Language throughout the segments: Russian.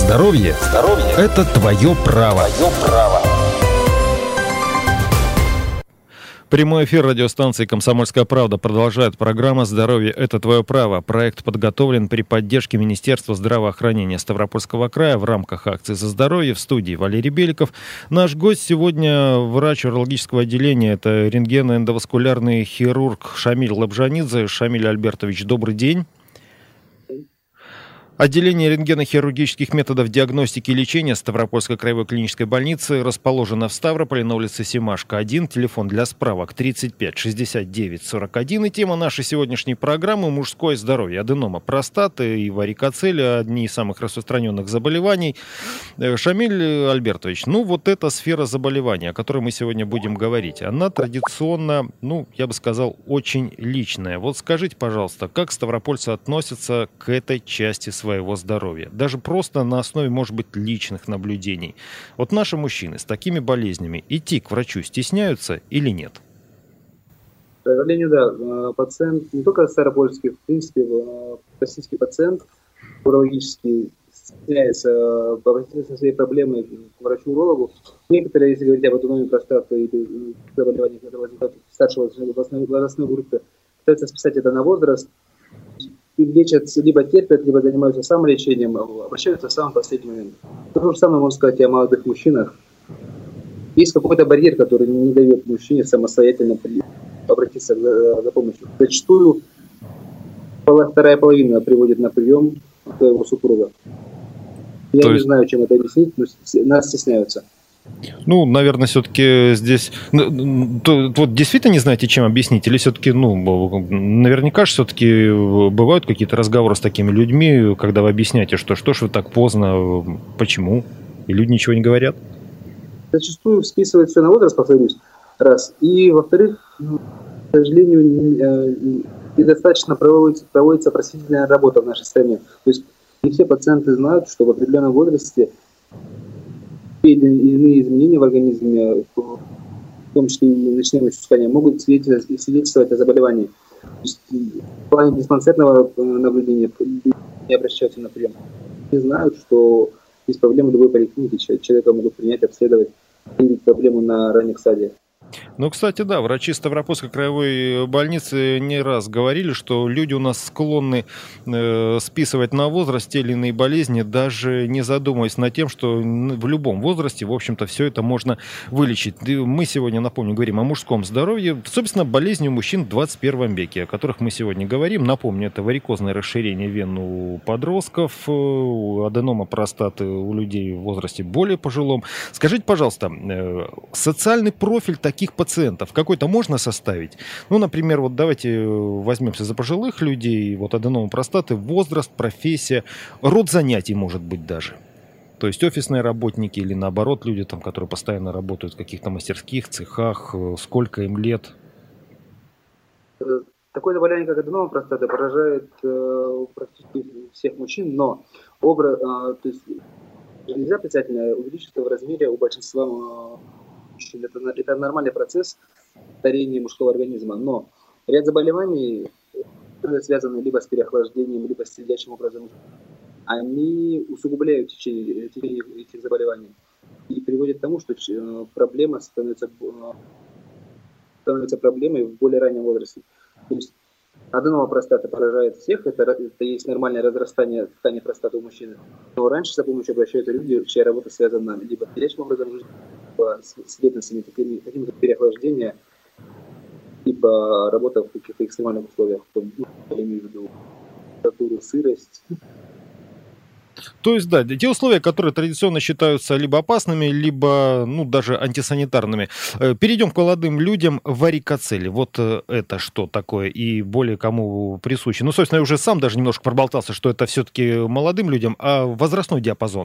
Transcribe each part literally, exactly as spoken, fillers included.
Здоровье, Здоровье – это твое право. Твое право. Прямой эфир радиостанции «Комсомольская правда» продолжает программа «Здоровье – это твое право». Проект подготовлен при поддержке Министерства здравоохранения Ставропольского края в рамках акции «За здоровье». В студии Валерий Беликов. Наш гость сегодня врач урологического отделения, это рентгено-эндоваскулярный хирург Шамиль Лабжанидзе. Шамиль Альбертович, добрый день. Отделение рентгенохирургических методов диагностики и лечения Ставропольской краевой клинической больницы расположено в Ставрополе на улице Семашко, один. Телефон для справок тридцать пять шестьдесят девять сорок один. И тема нашей сегодняшней программы – мужское здоровье. Аденома простаты и варикоцель – одни из самых распространенных заболеваний. Шамиль Альбертович, ну вот эта сфера заболевания, о которой мы сегодня будем говорить, она традиционно, ну, я бы сказал, очень личная. Вот скажите, пожалуйста, как ставропольцы относятся к этой части своего здоровья? Даже просто на основе, может быть, личных наблюдений. Вот наши мужчины с такими болезнями идти к врачу стесняются или нет? К сожалению, да. Пациент, не только старопольский, в принципе, российский пациент урологический стесняется обратиться со своей проблемой к врачу-урологу. Некоторые, если говорить об аденоме простаты или заболеваниях, которые возникают в старшей возрастной группе, пытаются списать это на возраст, лечат, либо терпят, либо занимаются самолечением, обращаются в самый последний момент. То же самое можно сказать и о молодых мужчинах. Есть какой-то барьер, который не дает мужчине самостоятельно обратиться за, за помощью. Зачастую вторая половина приводит на прием своего супруга. Я То не есть... знаю, чем это объяснить, но нас стесняются. Ну, наверное, все-таки здесь... Вот действительно не знаете, чем объяснить? Или все-таки, ну, наверняка же все-таки бывают какие-то разговоры с такими людьми, когда вы объясняете, что что ж вы так поздно, почему? И люди ничего не говорят? Зачастую списывают все на возраст, повторюсь, раз. И, во-вторых, к сожалению, недостаточно проводится, проводится просветительная работа в нашей стране. То есть не все пациенты знают, что в определенном возрасте или иные изменения в организме, в том числе и ночные мочеиспускания, могут свидетельствовать о заболевании. То есть в плане диспансерного наблюдения не обращаются на прием. Не знают, что есть проблемы в любой поликлинике, человека могут принять, обследовать, или проблему на ранних стадиях. Ну, кстати, да, врачи Ставропольской краевой больницы не раз говорили, что люди у нас склонны э, списывать на возраст те или иные болезни, даже не задумываясь над тем, что в любом возрасте, в общем-то, все это можно вылечить. И мы сегодня, напомню, говорим о мужском здоровье, собственно, болезни у мужчин в двадцать первом веке, о которых мы сегодня говорим. Напомню, это варикозное расширение вен у подростков, аденома простаты у людей в возрасте более пожилом. Скажите, пожалуйста, э, социальный профиль таких пациентов какой-то можно составить? Ну, например, вот давайте возьмемся за пожилых людей, вот аденома простаты, возраст, профессия, род занятий, может быть, даже. То есть офисные работники или, наоборот, люди, там, которые постоянно работают в каких-то мастерских, цехах, сколько им лет? Такое заболевание, как аденома простаты, поражает э, практически всех мужчин, но образ, э, то есть нельзя предсказательно увеличиться в размере у большинства э, Это, это нормальный процесс старения мужского организма, но ряд заболеваний, связанные либо с переохлаждением, либо с следящим образом, они усугубляют течение, течение этих заболеваний и приводят к тому, что проблема становится, становится проблемой в более раннем возрасте. То есть аденома простаты поражает всех, это, это есть нормальное разрастание ткани простаты у мужчины, но раньше за помощью обращаются люди, чья работа связана либо с следящим образом жизни, с следственными такими, такими как переохлаждение, либо работа в каких-то экстремальных условиях, я имею в виду температуру, сырость. То есть, да, те условия, которые традиционно считаются либо опасными, либо, ну, даже антисанитарными. Перейдем к молодым людям. Варикоцель. Вот это что такое и более кому присуще? Ну, собственно, я уже сам даже немножко проболтался, что это все-таки молодым людям, а возрастной диапазон?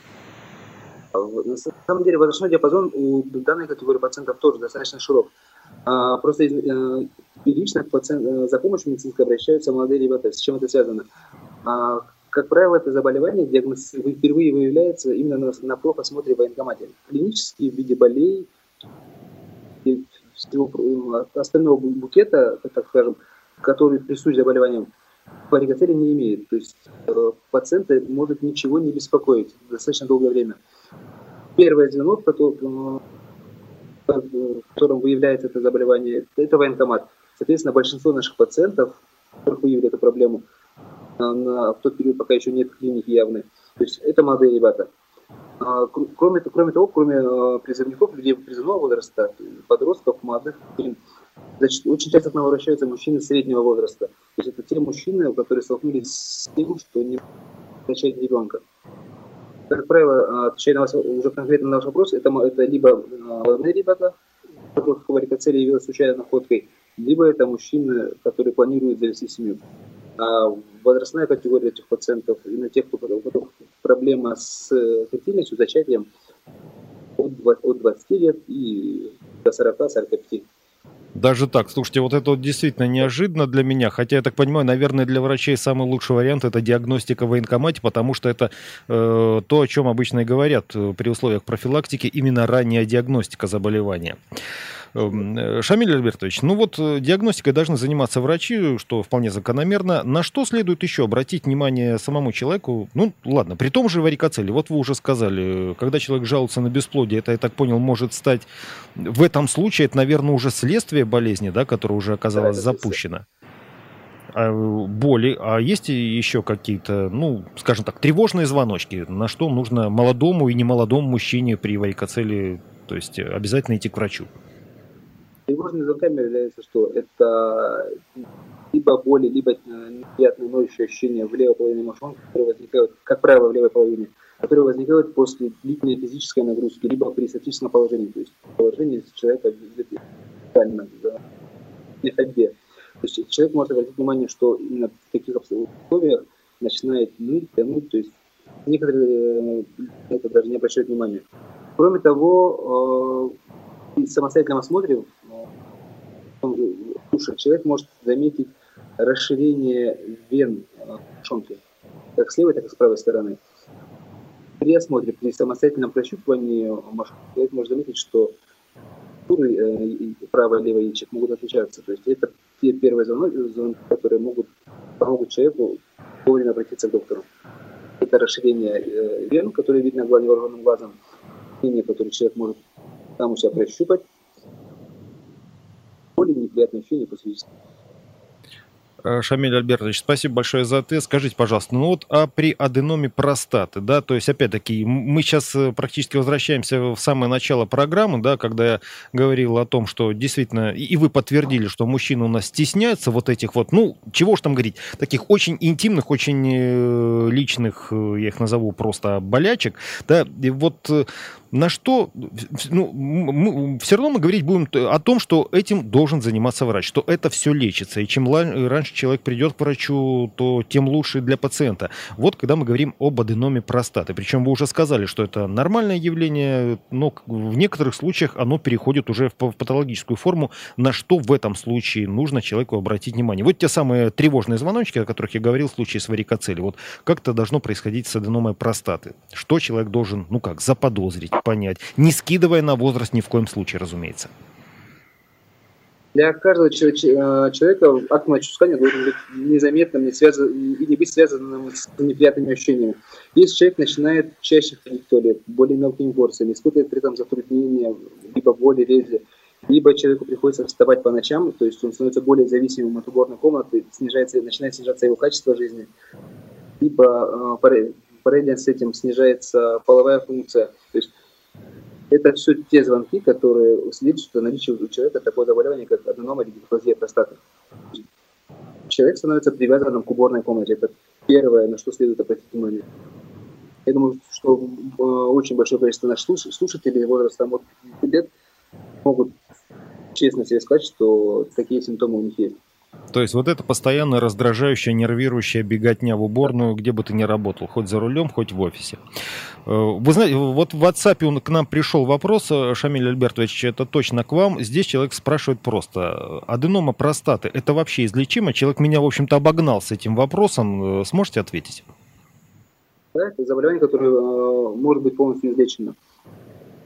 На самом деле возрастной диапазон у данной категории пациентов тоже достаточно широк. Просто лично за помощью медицинской обращаются молодые ребята. С чем это связано? Как правило, это заболевание диагноз впервые выявляется именно на, на профосмотре в военкомате. Клинически в виде болей и всего остального букета, так скажем, который присущ заболеваниям, варикоцеле не имеет. То есть э, пациента может ничего не беспокоить достаточно долгое время. Первое звено, в котором, в котором выявляется это заболевание, это военкомат. Соответственно, большинство наших пациентов, которых выявили эту проблему, на, в тот период, пока еще нет клиники явной, то есть это молодые ребята. Кроме, кроме того, кроме призывников, людей призывного возраста, подростков, молодых, значит, очень часто к нам обращаются мужчины среднего возраста. То есть это те мужчины, которые столкнулись с тем, что не начать ребенка. Как правило, отвечая на вас, уже конкретно на ваш вопрос, это, это либо молодые ребята, у которых варикоцеле явилась случайной находкой, либо это мужчины, которые планируют завести семью. А возрастная категория этих пациентов, именно тех, у которых проблема с фертильностью, зачатием, от двадцати лет и до сорока-сорока пяти. Даже так, слушайте, вот это вот действительно неожиданно для меня, хотя, я так понимаю, наверное, для врачей самый лучший вариант — это диагностика в военкомате, потому что это э, то, о чем обычно и говорят при условиях профилактики, именно ранняя диагностика заболевания. Шамиль Альбертович, ну вот диагностикой должны заниматься врачи, что вполне закономерно. На что следует еще обратить внимание самому человеку? Ну, ладно, при том же варикоцеле. Вот вы уже сказали, когда человек жалуется на бесплодие, это, я так понял, может стать... В этом случае это, наверное, уже следствие болезни, да, которая уже оказалась да, запущена. А, боли. А есть еще какие-то, ну, скажем так, тревожные звоночки? На что нужно молодому и немолодому мужчине при варикоцеле, то есть обязательно идти к врачу? Тревожными звонками является, что это либо боли, либо неприятные ноющие ощущения в левой половине мошонки, которые возникают, как правило, в левой половине, которые возникают после длительной физической нагрузки, либо при статическом положении, то есть положении человека вертикально, да, в ходьбе. То есть человек может обратить внимание, что именно в таких условиях начинает ныть, тянуть, то есть некоторые это даже не обращают внимания. Кроме того, при самостоятельном осмотре человек может заметить расширение вен мошонки, как с левой, так и с правой стороны. При осмотре, при самостоятельном прощупывании мошонки, человек может заметить, что структуры правой и левой яичек могут отличаться. То есть это те первые звонки, которые могут помогут человеку вовремя обратиться к доктору. Это расширение вен, которые видно невооруженным глазом, которые человек может там у себя прощупать. Более неприятные ощущения после физического. Шамиль Альбертович, спасибо большое за ответ. Скажите, пожалуйста, ну вот а при аденоме простаты, да, то есть, опять-таки, мы сейчас практически возвращаемся в самое начало программы, да, когда я говорил о том, что действительно, и вы подтвердили, что мужчины у нас стесняются вот этих вот, ну, чего уж там говорить, таких очень интимных, очень личных, я их назову просто болячек, да, и вот... На что, ну, мы, все равно мы говорить будем о том, что этим должен заниматься врач, что это все лечится. И чем раньше человек придет к врачу, то тем лучше для пациента. Вот когда мы говорим об аденоме простаты. Причем вы уже сказали, что это нормальное явление, но в некоторых случаях оно переходит уже в патологическую форму. На что в этом случае нужно человеку обратить внимание? Вот те самые тревожные звоночки, о которых я говорил в случае с варикоцелем. Вот как это должно происходить с аденомой простаты? Что человек должен, ну как, заподозрить, понять, не скидывая на возраст ни в коем случае, разумеется. Для каждого человека акт мочеиспускания должен быть незаметным не связан, и не быть связанным с неприятными ощущениями. Если человек начинает чаще ходить в туалет, более мелкими порциями, испытывает при этом затруднения, либо боли, рези, либо человеку приходится вставать по ночам, то есть он становится более зависимым от уборной комнаты, снижается, начинает снижаться его качество жизни, либо параллельно с этим снижается половая функция. То есть это все те звонки, которые свидетельствуют о наличии у человека такого заболевания, как аденома или гиперплазия простаты. Человек становится привязанным к уборной комнате. Это первое, на что следует обратить внимание. Я думаю, что очень большое количество наших слушателей возрастом от пятидесяти лет могут честно себе сказать, что такие симптомы у них есть. То есть вот это постоянно раздражающая, нервирующая беготня в уборную, где бы ты ни работал, хоть за рулем, хоть в офисе. Вы знаете, вот в WhatsApp к нам пришел вопрос, Шамиль Альбертович, это точно к вам. Здесь человек спрашивает просто, аденома простаты, это вообще излечимо? Человек меня, в общем-то, обогнал с этим вопросом. Сможете ответить? Да, это заболевание, которое может быть полностью излечено.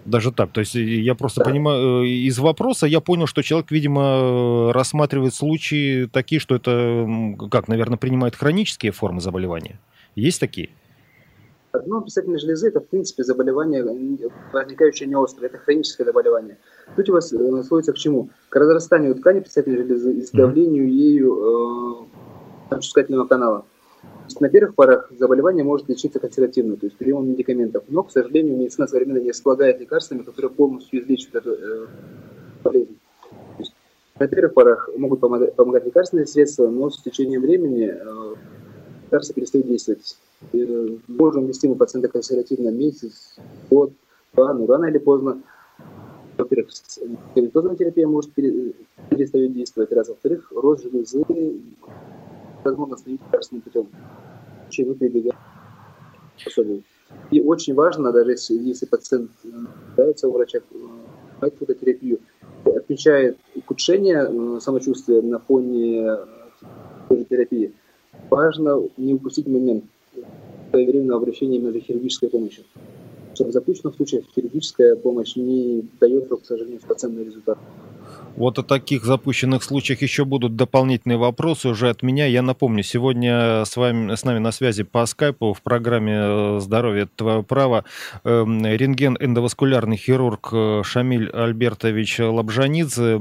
Даже так. То есть я просто Да. понимаю, из вопроса я понял, что человек, видимо, рассматривает случаи такие, что это, как, наверное, принимает хронические формы заболевания. Есть такие? Дно предстательной железы – это, в принципе, заболевание, возникающее не острое, это хроническое заболевание. Суть у вас сводится к чему? К разрастанию ткани предстательной железы и сдавлению mm-hmm. ею э, мочеиспускательного канала. На первых порах заболевание может лечиться консервативно, то есть приемом медикаментов. Но, к сожалению, медицина современно не располагает лекарствами, которые полностью излечат эту э, болезнь. То есть, на первых порах могут помогать, помогать лекарственные средства, но с течением времени э, лекарства перестают действовать. Э, можем вести мы пациента консервативно месяц, год, два, но рано или поздно. Во-первых, медикаментозная терапия может перестать действовать, раз. Во-вторых, рост железы возможно остановить лекарственным путем. Вы прибегаете особенно. И очень важно, даже если, если пациент нуждается у врача, брать фототерапию, отмечает ухудшение самочувствия на фоне терапии, важно не упустить момент своевременного обращения именно за хирургической помощью. В запущенных случаях хирургическая помощь не дает, к сожалению, стопроцентный результат. Вот о таких запущенных случаях еще будут дополнительные вопросы уже от меня. Я напомню, сегодня с вами, с нами на связи по скайпу в программе «Здоровье – это твое право» рентген-эндоваскулярный хирург Шамиль Альбертович Лабжанидзе,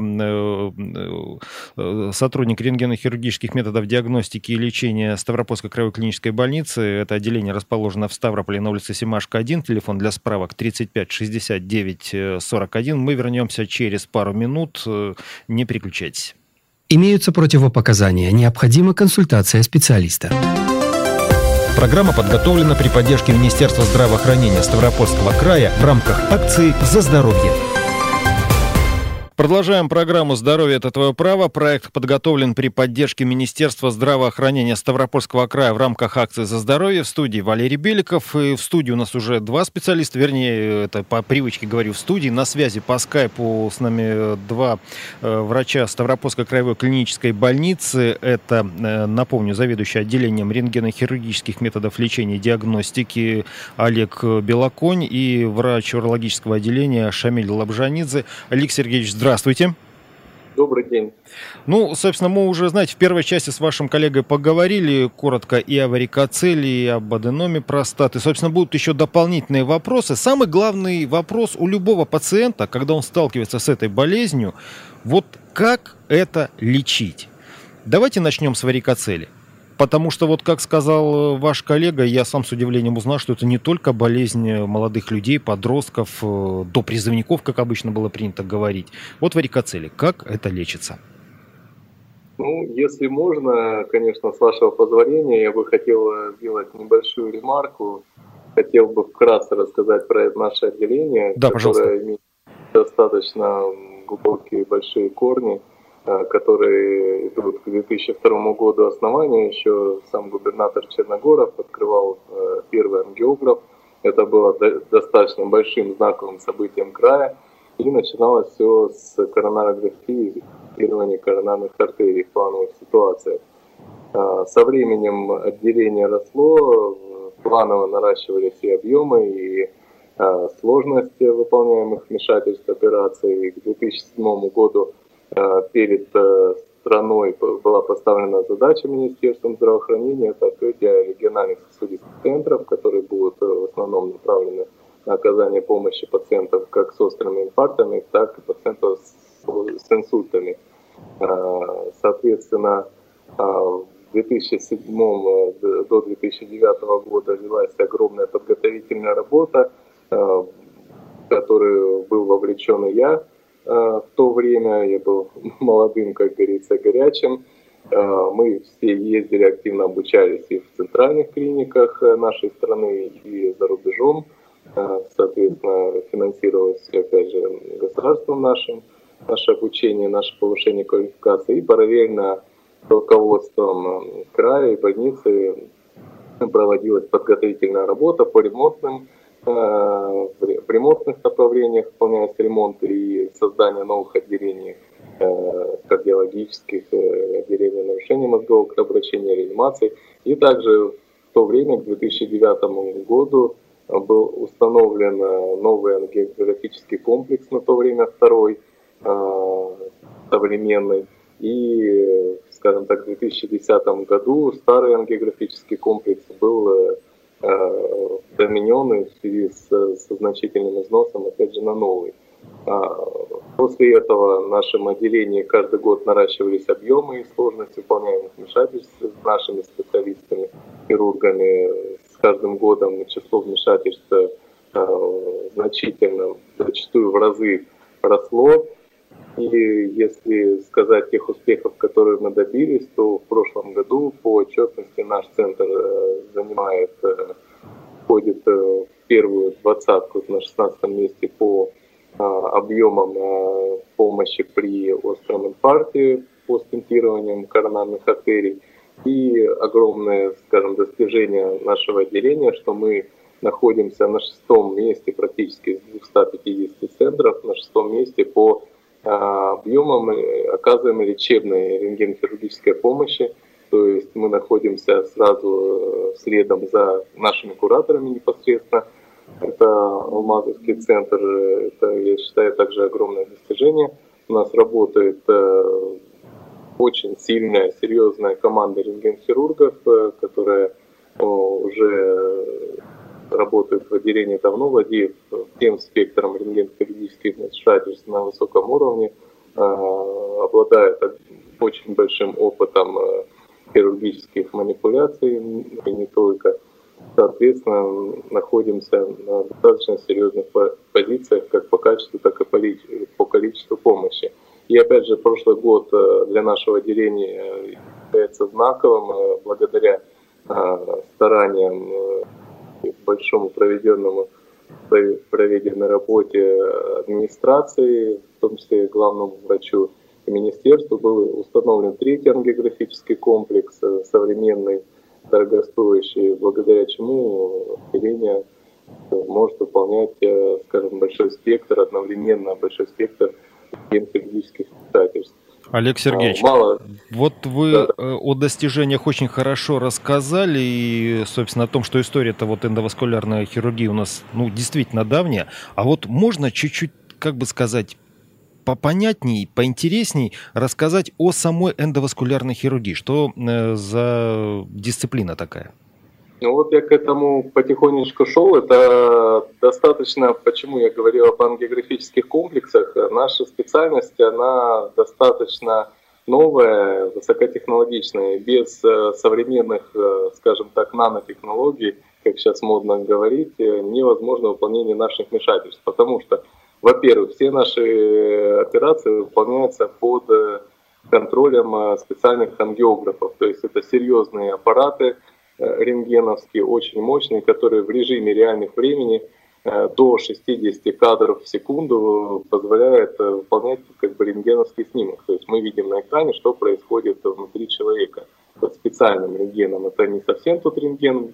сотрудник рентгенохирургических методов диагностики и лечения Ставропольской краевой клинической больницы. Это отделение расположено в Ставрополе на улице Семашко один. Телефон для справок тридцать пять шестьдесят девять сорок один. Мы вернемся через пару минут. Не переключайтесь. Имеются противопоказания. Необходима консультация специалиста. Программа подготовлена при поддержке Министерства здравоохранения Ставропольского края в рамках акции «За здоровье». Продолжаем программу «Здоровье – это твое право». Проект подготовлен при поддержке Министерства здравоохранения Ставропольского края в рамках акции «За здоровье». В студии Валерий Беликов. И в студии у нас уже два специалиста, вернее, это по привычке говорю в студии. На связи по скайпу с нами два э, врача Ставропольской краевой клинической больницы. Это, э, напомню, заведующий отделением рентгенохирургических методов лечения и диагностики Олег Белоконь и врач урологического отделения Шамиль Лабжанидзе. Олег Сергеевич, здравствуйте. Здравствуйте. Добрый день. Ну, собственно, мы уже, знаете, в первой части с вашим коллегой поговорили коротко и о варикоцеле, и об аденоме простаты. Собственно, будут еще дополнительные вопросы. Самый главный вопрос у любого пациента, когда он сталкивается с этой болезнью, вот как это лечить? Давайте начнем с варикоцели. Потому что, вот как сказал ваш коллега, я сам с удивлением узнал, что это не только болезнь молодых людей, подростков, до призывников, как обычно было принято говорить. Вот варикоцели, как это лечится? Ну, если можно, конечно, с вашего позволения, я бы хотел сделать небольшую ремарку. Хотел бы вкратце рассказать про наше отделение, да, которое пожалуйста. Имеет достаточно глубокие, большие корни, которые идут к две тысячи второму году основания. Еще сам губернатор Черногоров открывал первый ангиограф. Это было достаточно большим знаковым событием края. И начиналось все с коронарографии, изолирования коронарных артерий в плановых ситуациях. Со временем отделение росло, планово наращивались и объемы, и сложность выполняемых вмешательств операций. К две тысячи седьмому году перед страной была поставлена задача Министерством здравоохранения, это открытие региональных сосудистых центров, которые будут в основном направлены на оказание помощи пациентов как с острыми инфарктами, так и пациентов с инсультами. Соответственно, в две тысячи седьмом до две тысячи девятого года велась огромная подготовительная работа, в которую был вовлечен и я. В то время я был молодым, как говорится, горячим. Мы все ездили, активно обучались и в центральных клиниках нашей страны, и за рубежом. Соответственно, финансировалось, опять же, государством нашим, наше обучение, наше повышение квалификации. И параллельно с руководством края и больницы проводилась подготовительная работа по ремонтным в ремонтных направлениях выполняются ремонты и создание новых отделений кардиологических, отделений нарушений мозгового кровообращения, реанимации. И также в то время, к две тысячи девятому году, был установлен новый ангиографический комплекс на то время, второй, современный. И, скажем так, в две тысячи десятом году старый ангиографический комплекс был заменен в связи с, со значительным износом, опять же, на новый. После этого в нашем отделении каждый год наращивались объемы и сложность выполняемых вмешательств с нашими специалистами, хирургами. С каждым годом число вмешательств значительно, зачастую в разы росло. И если сказать тех успехов, которые мы добились, то в прошлом году по отчетности наш центр занимает, входит в первую двадцатку на шестнадцатом месте по объемам помощи при остром инфаркте по стентированиям коронарных артерий. И огромное, скажем, достижение нашего отделения, что мы находимся на шестом месте практически из двухсот пятидесяти центров, на шестом месте по объемам оказываемой лечебной рентгенохирургической помощи. То есть мы находимся сразу следом за нашими кураторами непосредственно. Это Алмазовский центр, это, я считаю, также огромное достижение. У нас работает очень сильная, серьезная команда рентгенхирургов, которая уже работает в отделении давно, владеет всем спектром рентгенхирургических вмешательств на высоком уровне, обладает очень большим опытом хирургических манипуляций, и не только. Соответственно, находимся на достаточно серьезных позициях как по качеству, так и по количеству помощи. И опять же, прошлый год для нашего отделения является знаковым благодаря стараниям, большому проведенному проведенной работе администрации, в том числе главному врачу и министерству, был установлен третий ангиографический комплекс, современный, дорогостоящий, благодаря чему отделение может выполнять, скажем, большой спектр, одновременно большой спектр рентгенохирургических вмешательств. Олег Сергеевич, Мало... вот вы да. о достижениях очень хорошо рассказали, и, собственно, о том, что история-то вот эндоваскулярной хирургии у нас, ну, действительно давняя. А вот можно чуть-чуть, как бы сказать, попонятней, поинтересней рассказать о самой эндоваскулярной хирургии? Что э, за дисциплина такая? Ну вот я к этому потихонечку шел. Это достаточно, почему я говорил об ангиографических комплексах, наша специальность, она достаточно новая, высокотехнологичная, без современных, скажем так, нанотехнологий, как сейчас модно говорить, невозможно выполнение наших вмешательств, потому что, во-первых, все наши операции выполняются под контролем специальных ангиографов, то есть это серьезные аппараты, рентгеновские, очень мощные, которые в режиме реальных времени до шестидесяти кадров в секунду позволяют выполнять как бы рентгеновский снимок. То есть мы видим на экране, что происходит внутри человека под специальным рентгеном. Это не совсем тот рентген,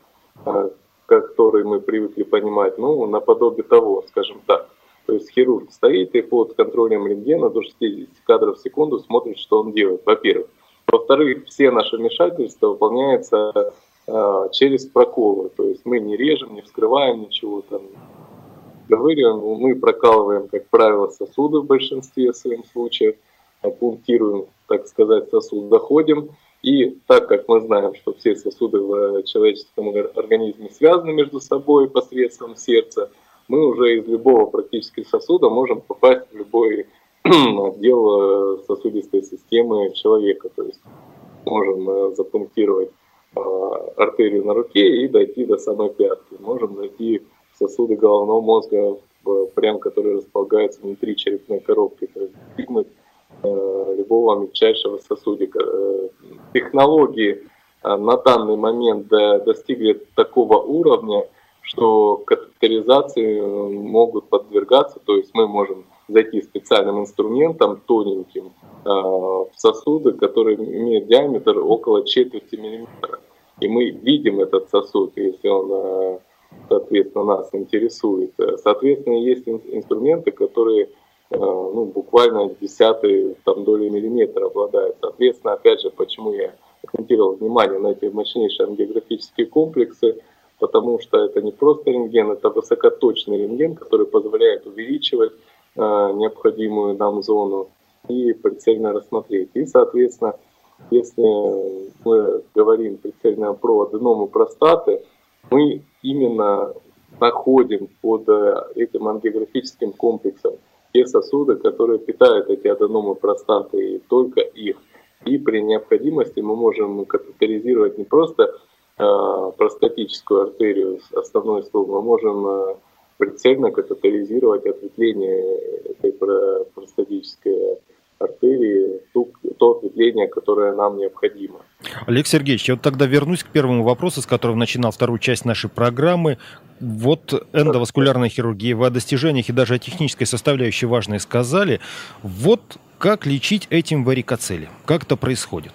который мы привыкли понимать, ну, наподобие того, скажем так. То есть хирург стоит и под контролем рентгена до шестидесяти кадров в секунду смотрит, что он делает, во-первых. Во-вторых, все наши вмешательства выполняются э, через проколы. То есть мы не режем, не вскрываем ничего, там, говорим, мы прокалываем, как правило, сосуды в большинстве своих случаев, пунктируем, так сказать, сосуд, заходим. И так как мы знаем, что все сосуды в человеческом организме связаны между собой посредством сердца, мы уже из любого практически сосуда можем попасть в любой отдел сосудистой системы человека. То есть можем запунктировать артерию на руке и дойти до самой пятки. Можем зайти в сосуды головного мозга, прям которые располагаются внутри черепной коробки, то есть достигнуть любого мельчайшего сосудика. Технологии на данный момент достигли такого уровня, что катетеризации могут подвергаться, то есть мы можем зайти специальным инструментом, тоненьким, в сосуды, которые имеют диаметр около четверти миллиметра. И мы видим этот сосуд, если он, соответственно, нас интересует. Соответственно, есть инструменты, которые ну, буквально десятые там, доли миллиметра обладают. Соответственно, опять же, почему я акцентировал внимание на эти мощнейшие ангиографические комплексы, потому что это не просто рентген, это высокоточный рентген, который позволяет увеличивать э, необходимую нам зону и прицельно рассмотреть. И, соответственно, если мы говорим прицельно про аденому простаты, мы именно находим под этим ангиографическим комплексом те сосуды, которые питают эти аденомы простаты, и только их. И при необходимости мы можем катетеризировать не просто э, простатическую артерию, основной ствол, мы можем э, прицельно катетеризировать ответвление этой простатической артерии, то, то ответвление, которое нам необходимо. Олег Сергеевич, я вот тогда вернусь к первому вопросу, с которого начинал вторую часть нашей программы. Вот эндоваскулярная хирургия, вы о достижениях и даже о технической составляющей важной сказали. Вот как лечить этим варикоцели? Как это происходит?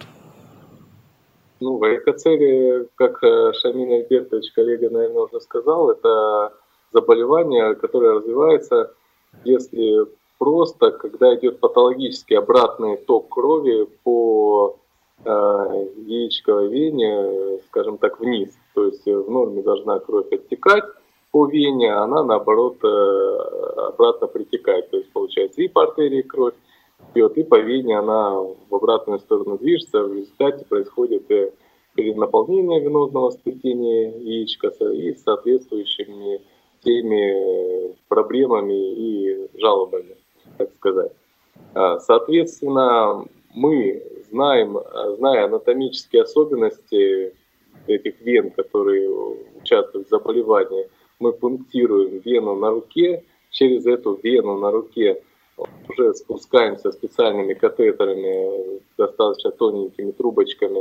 Ну, варикоцели, как Шамиль Альбертович, коллега, наверное, уже сказал, это заболевание, которое развивается, если просто, когда идет патологический обратный ток крови по э, яичковой вене, скажем так, вниз. То есть в норме должна кровь оттекать по вене, а она, наоборот, э, обратно притекает. То есть, получается, и по артерии кровь идет, и по вене она в обратную сторону движется. В результате происходит э, перенаполнение венозного сплетения яичка и с соответствующими теми проблемами и жалобами, так сказать. Соответственно, мы знаем, зная анатомические особенности этих вен, которые участвуют в заболевании, мы пунктируем вену на руке, через эту вену на руке уже спускаемся специальными катетерами, достаточно тоненькими трубочками,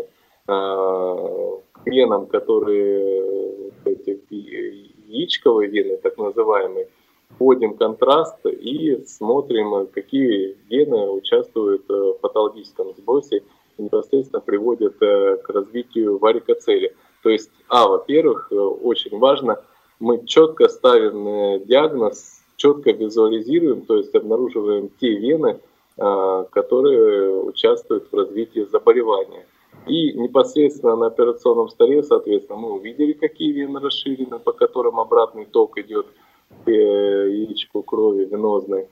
к венам, которые эти яичковые вены, так называемые, вводим контраст и смотрим, какие вены участвуют в патологическом сбросе и непосредственно приводят к развитию варикоцели. То есть, а, во-первых, очень важно, мы четко ставим диагноз, четко визуализируем, то есть обнаруживаем те вены, которые участвуют в развитии заболевания. И непосредственно на операционном столе, соответственно, мы увидели, какие вены расширены, по которым обратный ток идет к яичку крови венозной.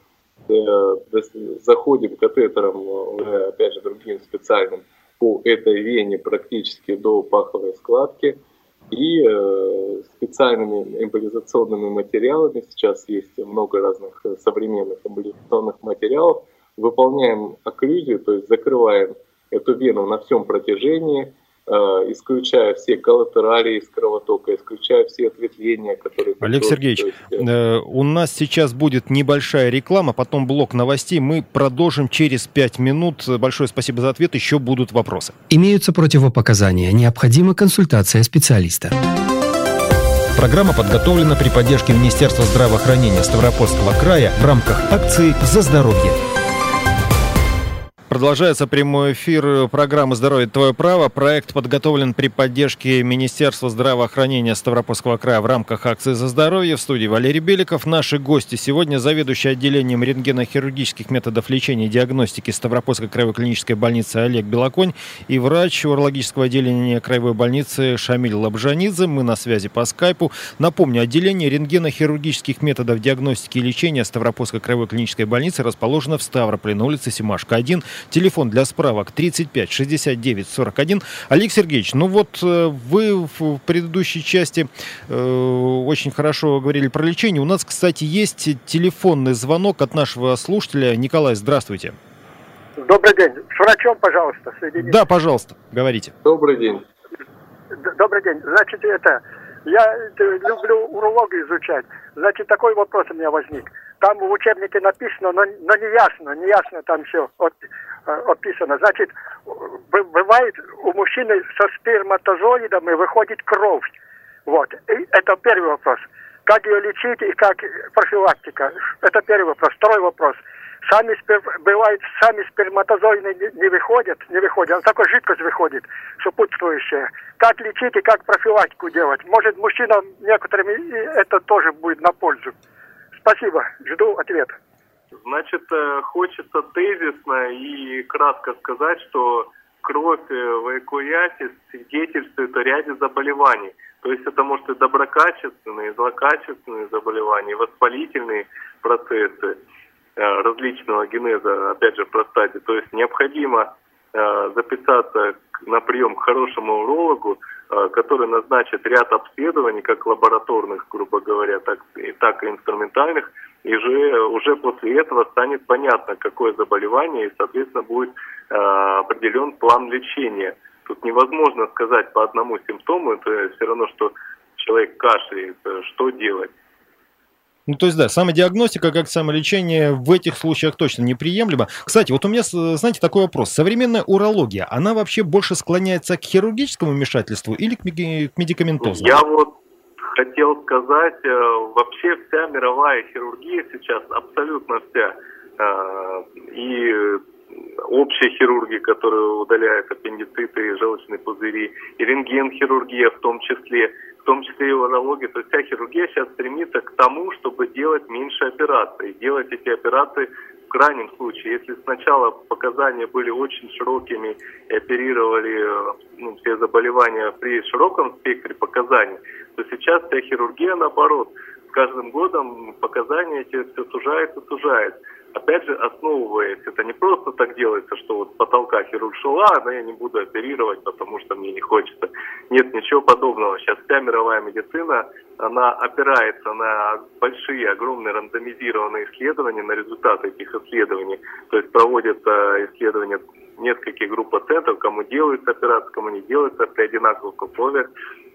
Заходим катетером, опять же, другим специальным, по этой вене практически до паховой складки. И специальными эмболизационными материалами, сейчас есть много разных современных эмболизационных материалов, выполняем окклюзию, то есть закрываем эту вену на всем протяжении, э, исключая все коллатералии из кровотока, исключая все ответвления, которые... Олег Сергеевич, есть, э, у нас сейчас будет небольшая реклама, потом блок новостей. Мы продолжим через пять минут. Большое спасибо за ответ. Еще будут вопросы. Имеются противопоказания. Необходима консультация специалиста. Программа подготовлена при поддержке Министерства здравоохранения Ставропольского края в рамках акции «За здоровье». Продолжается прямой эфир программы «Здоровье – твое право». Проект подготовлен при поддержке Министерства здравоохранения Ставропольского края в рамках акции «За здоровье». В студии Валерий Беликов. Наши гости сегодня заведующий отделением рентгенохирургических методов лечения и диагностики Ставропольской краевой клинической больницы Олег Белоконь и врач урологического отделения краевой больницы Шамиль Лабжанидзе. Мы на связи по скайпу. Напомню, отделение рентгенохирургических методов диагностики и лечения Ставропольской краевой клинической больницы расположено в Ставрополе на улице Семашко один. Телефон для справок тридцать пять шестьдесят девять сорок один. Олег Сергеевич, ну вот вы в предыдущей части э, очень хорошо говорили про лечение. У нас, кстати, есть телефонный звонок от нашего слушателя. Николай, здравствуйте. Добрый день. С врачом, пожалуйста, соедините. Да, пожалуйста, говорите. Добрый день. Добрый день. Значит, это... Я люблю урологию изучать. Значит, такой вопрос у меня возник. Там в учебнике написано, но, но не ясно, не ясно там все от, описано. Значит, бывает у мужчины со сперматозоидами выходит кровь. Вот. И это первый вопрос. Как ее лечить и как профилактика? Это первый вопрос. Второй вопрос. Сами спер... бывает, сами сперматозоиды не, не выходят, не выходят, а такая жидкость выходит, сопутствующая. Как лечить и как профилактику делать? Может, мужчинам некоторым это тоже будет на пользу. Спасибо, жду ответа. Значит, хочется тезисно и кратко сказать, что кровь в эвакуате свидетельствует о ряде заболеваний. То есть это может и доброкачественные, и злокачественные заболевания, и воспалительные процессы различного генеза, опять же, в простате. То есть необходимо записаться на прием к хорошему урологу, который назначит ряд обследований, как лабораторных, грубо говоря, так и, так и инструментальных, и же, уже после этого станет понятно, какое заболевание, и, соответственно, будет э, определен план лечения. Тут невозможно сказать по одному симптому, это все равно, что человек кашляет, что делать. Ну, то есть, да, самодиагностика как самолечение в этих случаях точно неприемлемо. Кстати, вот у меня, знаете, такой вопрос. Современная урология, она вообще больше склоняется к хирургическому вмешательству или к медикаментозному? Я вот хотел сказать, вообще вся мировая хирургия сейчас, абсолютно вся, и общая хирургия, которая удаляет аппендициты и желчные пузыри, и рентген-хирургия в том числе, в том числе и урология, то есть вся хирургия сейчас стремится к тому, чтобы делать меньше операций. Делать эти операции в крайнем случае. Если сначала показания были очень широкими и оперировали ну, все заболевания при широком спектре показаний, то сейчас вся хирургия наоборот. С каждым годом показания эти все сужаются, сужаются. Опять же, основываясь, это не просто так делается, что вот с потолка хирург шел, а, но я не буду оперировать, потому что мне не хочется. Нет, ничего подобного. Сейчас вся мировая медицина, она опирается на большие, огромные рандомизированные исследования, на результаты этих исследований. То есть проводятся исследования нескольких групп пациентов, кому делается операция, кому не делается, при одинаковых условиях.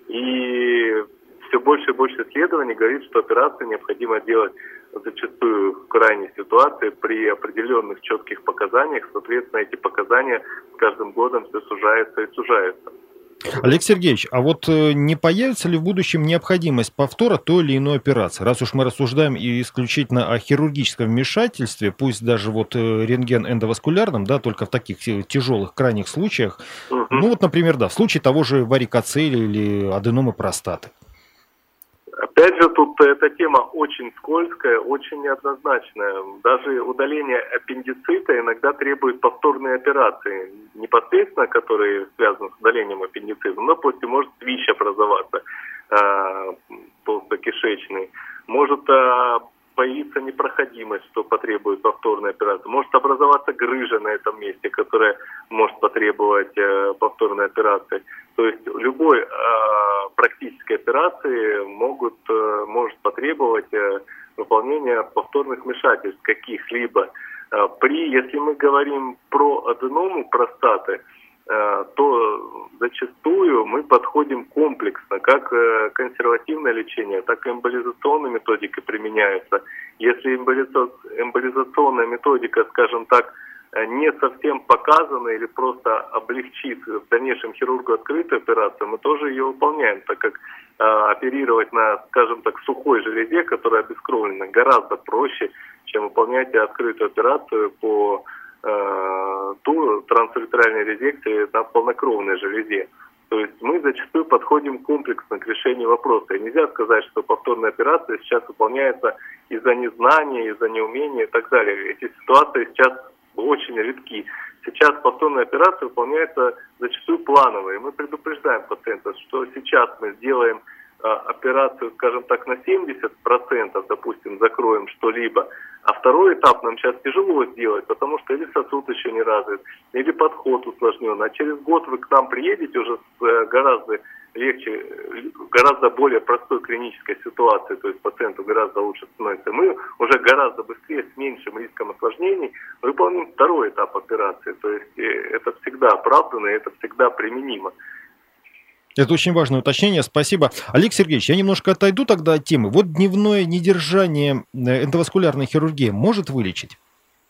И все больше и больше исследований говорит, что операцию необходимо делать зачастую в крайней ситуации при определенных четких показаниях. Соответственно, эти показания с каждым годом все сужаются и сужаются. Алексей Сергеевич, а вот не появится ли в будущем необходимость повтора той или иной операции? Раз уж мы рассуждаем и исключительно о хирургическом вмешательстве, пусть даже вот рентген эндоваскулярном, да, только в таких тяжелых крайних случаях, угу. ну вот, например, да, в случае того же варикоцели или аденомы простаты. Опять же, тут эта тема очень скользкая, очень неоднозначная. Даже удаление аппендицита иногда требует повторной операции, непосредственно, которые связаны с удалением аппендицита, но после может ВИЧ образоваться, э, толстокишечный, может э, появиться непроходимость, что потребует повторной операции, может образоваться грыжа на этом месте, которая может потребовать э, повторной операции. То есть любой э, практической операции могут, э, может потребовать э, выполнения повторных вмешательств каких-либо. Э, при, если мы говорим про аденому простаты, э, то зачастую мы подходим комплексно, как э, консервативное лечение, так и эмболизационная методика применяются. Если эмболизационная методика, скажем так, не совсем показана или просто облегчит в дальнейшем хирургу открытую операцию, мы тоже ее выполняем, так как э, оперировать на, скажем так, сухой железе, которая обескровлена, гораздо проще, чем выполнять открытую операцию по э, ту трансуретральной резекции на полнокровной железе. То есть мы зачастую подходим комплексно к решению вопроса. И нельзя сказать, что повторная операция сейчас выполняется из-за незнания, из-за неумения и так далее. Эти ситуации сейчас очень редки. Сейчас повторная операция выполняется зачастую планово. И мы предупреждаем пациента, что сейчас мы сделаем а, операцию, скажем так, на семьдесят процентов, допустим, закроем что-либо, а второй этап нам сейчас тяжело сделать, потому что или сосуд еще не развит, или подход усложнен. А через год вы к нам приедете уже с а, гораздо легче, гораздо более простой клинической ситуации, то есть пациенту гораздо лучше становится. Мы уже гораздо быстрее, с меньшим риском осложнений выполним второй этап операции. То есть это всегда оправдано, и это всегда применимо. Это очень важное уточнение, спасибо. Алексей Сергеевич, я немножко отойду тогда от темы. Вот дневное недержание эндоваскулярной хирургии может вылечить?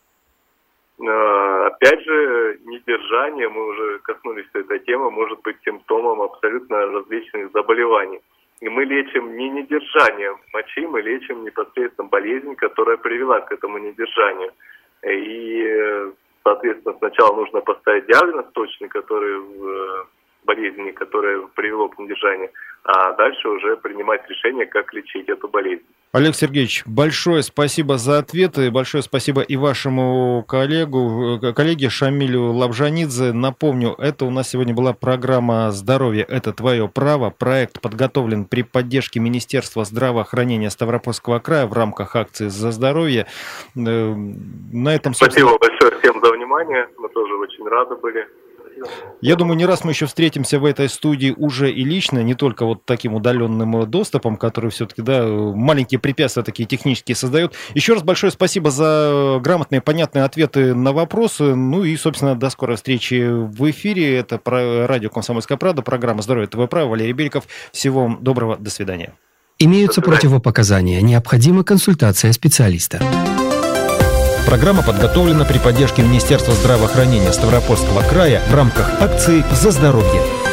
Опять же, недержание, мы уже коснулись этой темы, может быть симптомом абсолютно различных заболеваний. И мы лечим не недержание мочи, мы лечим непосредственно болезнь, которая привела к этому недержанию. И, соответственно, сначала нужно поставить диагноз точный, который болезни, которое привело к недержанию, а дальше уже принимать решение, как лечить эту болезнь. Олег Сергеевич, большое спасибо за ответы, большое спасибо и вашему коллегу, коллеге Шамилю Лабжанидзе. Напомню, это у нас сегодня была программа «Здоровье – это твое право». Проект подготовлен при поддержке Министерства здравоохранения Ставропольского края в рамках акции «За здоровье». На этом, собственно... Спасибо большое всем за внимание, мы тоже очень рады были. Я думаю, не раз мы еще встретимся в этой студии уже и лично, не только вот таким удаленным доступом, который все-таки, да, маленькие препятствия такие технические создает. Еще раз большое спасибо за грамотные, понятные ответы на вопросы. Ну и, собственно, до скорой встречи в эфире. Это радио «Комсомольская правда», программа «Здоровье – это твое право». Валерий Беликов. Всего вам доброго, до свидания. Имеются противопоказания. Необходима консультация специалиста. Программа подготовлена при поддержке Министерства здравоохранения Ставропольского края в рамках акции «За здоровье».